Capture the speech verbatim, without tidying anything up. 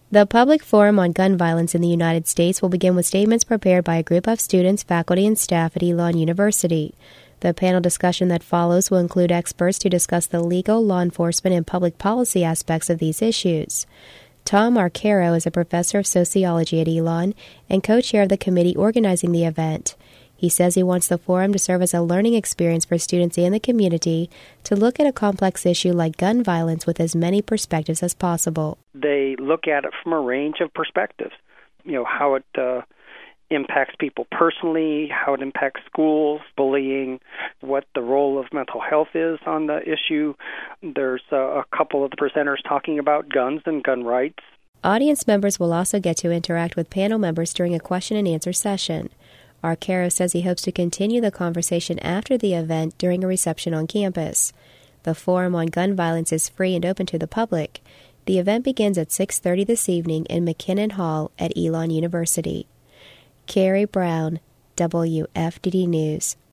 The Public Forum on Gun Violence in the United States will begin with statements prepared by a group of students, faculty, and staff at Elon University. The panel discussion that follows will include experts to discuss the legal, law enforcement, and public policy aspects of these issues. Tom Arcaro is a professor of sociology at Elon and co-chair of the committee organizing the event. He says he wants the forum to serve as a learning experience for students and the community to look at a complex issue like gun violence with as many perspectives as possible. They look at it from a range of perspectives, you know, how it uh, impacts people personally, how it impacts schools, bullying, what the role of mental health is on the issue. There's uh, a couple of the presenters talking about guns and gun rights. Audience members will also get to interact with panel members during a question and answer session. Arcaro says he hopes to continue the conversation after the event during a reception on campus. The Forum on Gun Violence is free and open to the public. The event begins at six thirty this evening in McKinnon Hall at Elon University. Carrie Brown, W F D D News.